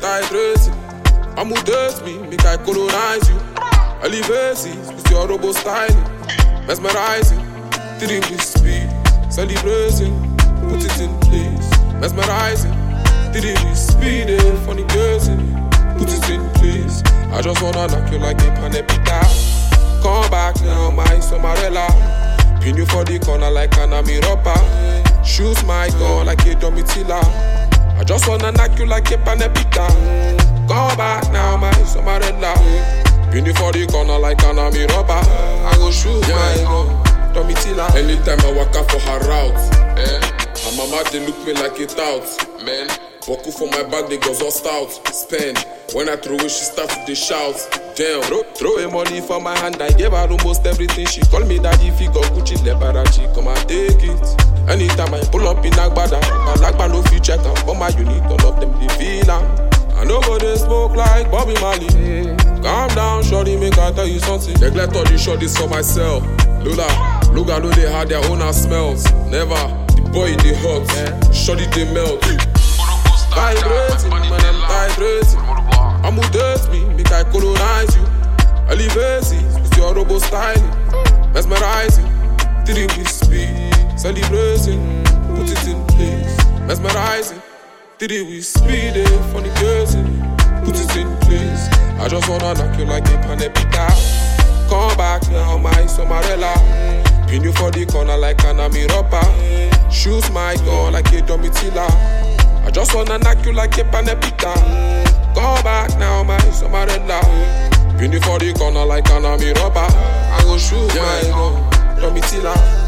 tight racing. I'm who date me, make I colonize you. Elevations with your robo styling, mesmerizing. 3 with speed, celebrating, put it in place. Mesmerizing, 3 with speed, funny girls in, put it in place. I just wanna knock you like a panepita. Come back now, my Somarella. Pin you for the corner like an Amiropa. Shoot my gun like a Domitila. I just wanna knock you like a panepita. Come back now, my Somarella. Pin you for the corner like an Amiropa. I go shoot my gun, Domitila. Anytime I walk out for her route, her mama they look me like a tout, man. Boku for my bag, they goes all stout. Spend, when I throw it, she starts to shout. Damn, throw a money for my hand, I gave her almost everything. She call me daddy, figure Gucci, Lebarachi, come and take it. Anytime I pull up in Agbada, Alagba no fit check am. For my unit, all of them they feel am. I know go they smoke like Bobby Marley. Calm down, shorty, make I tell you something. Neglect all the shorties for myself. Lola, look at they had their own smells. Never, the boy in the hot, shorty they melt. Vibrating, when I'm vibrating. I'm who date me, make I colonize you. Elevations with your robo styling, mesmerizing. 3 with speed, celebrating, put it in place. Mesmerizing, 3 with speed, funny girls in, put it in place. I just wanna knock you like a panepita. Come back now, my Somarella. Pin you for the corner like an Amiropa. Shoot my gun like a Domitila. I just wanna knock you like a panepita. Come back now, my Somarella. Pin you for the corner like an Amiropa. I go shoot my gun, Domitila.